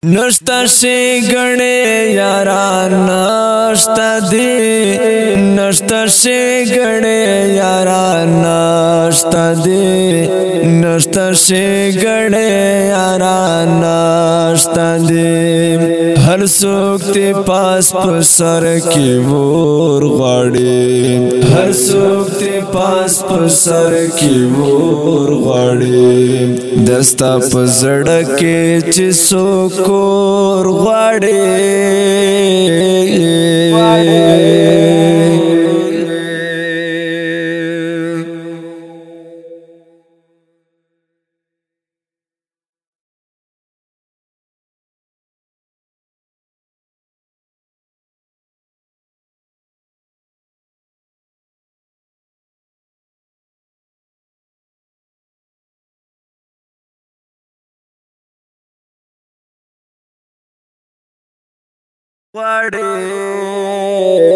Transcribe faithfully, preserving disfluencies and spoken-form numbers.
नष्टा ښېګڼې یاران نشته دي نشته ښېګڼې یاران نشته دي نشته ښېګڼې یاران نشته دي هر څوک دې پاس په سر کې ور غواړي هر څوک دې پاس په سر کې ور غواړي دستا په زړه کې چې څوک کور غواړي غواړي